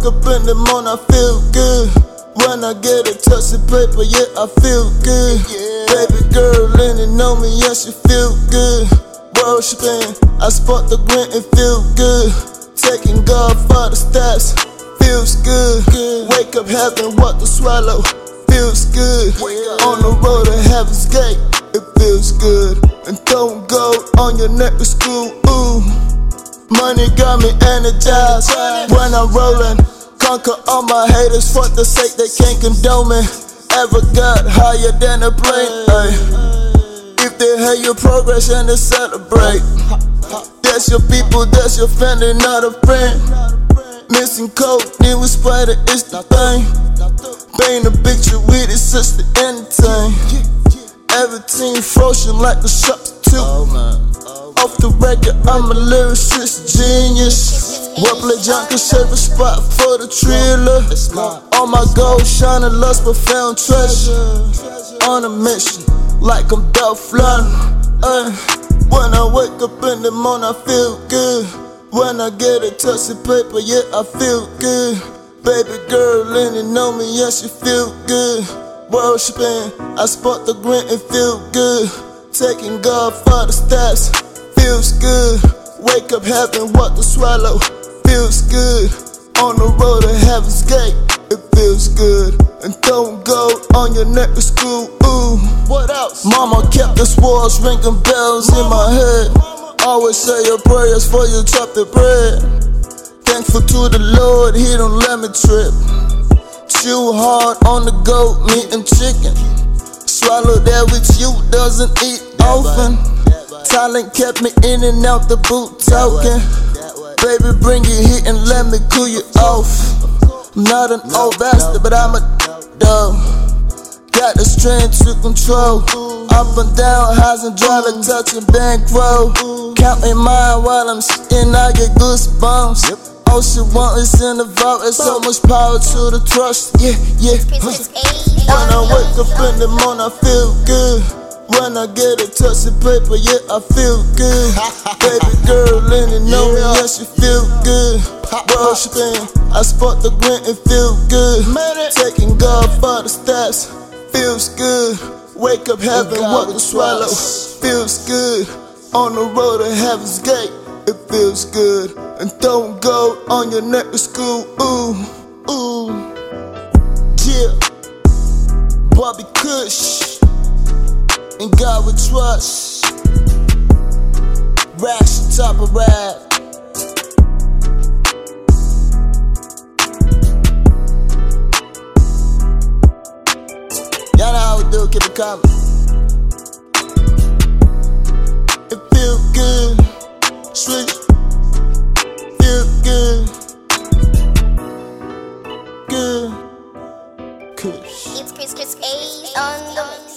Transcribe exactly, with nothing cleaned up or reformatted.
wake up in the morning, I feel good. When I get a touch of paper, yeah, I feel good. Baby girl leaning on me, yeah, she feel good. Worshiping, I spot the grin and feel good. Taking God for the steps, feels good. Wake up having what to swallow, feels good. On the road to heaven's gate, it feels good. And throwing gold on your neck to school, ooh. Money got me energized when I'm rolling. Conquer all my haters for the sake they can't condone me. Ever got higher than a plane, ay. If they hate your progress and they celebrate, that's your people, that's your family, not a friend. Missing code, then we spider, it's the thing. Paint a picture with it, such the entertain. Everything frozen like the substitute. Off the record, I'm a lyricist genius. Well, junk and save a spot for the thriller. All my gold shining, lost but found treasure. On a mission, like I'm Dolph Lundgren. uh, When I wake up in the morning, I feel good. When I get a touch of paper, yeah, I feel good. Baby girl leaning on me, yeah, she feel good. Worshiping, I spot the grin and feel good. Taking God for the stats, feels good. Wake up having what to swallow, feels good. On the road to heaven's gate, it feels good. And throwing gold on your neck to school, ooh. What else? Mama kept the walls ringing bells in my head. Always say your prayers before you chop the bread. Thankful to the Lord, he don't let me trip. Chew hard on the goat, meat and chicken. Swallow that with you, doesn't eat often. Talent kept me in and out the boot talking. Baby, bring your heat and let me cool you off. I'm not an old bastard, but I'm a dog. Got the strength to control. Up and down, highs and dry, like touching bankroll. Counting mine while I'm sitting, I get goosebumps. All she want is in the vault, there's so much power to the trust. Yeah, yeah. When I wake up in the morning, I feel good. When I get a touch of paper, yeah, I feel good. Baby girl leaning on me, yeah, she feel good. Worshiping, I spot the grin and feel good. Taking God for the stats, feels good. Wake up having what to swallow, feels good. On the road to heaven's gate, it feels good. And throwing gold on your neck to school, ooh, ooh. Yeah, Bobby Kush, in God we trust. Rash, top of rap. Y'all know how we do, keep it coming. It feel good, sweet, feel good, good, Kush. It's Chris Chris A on the mix.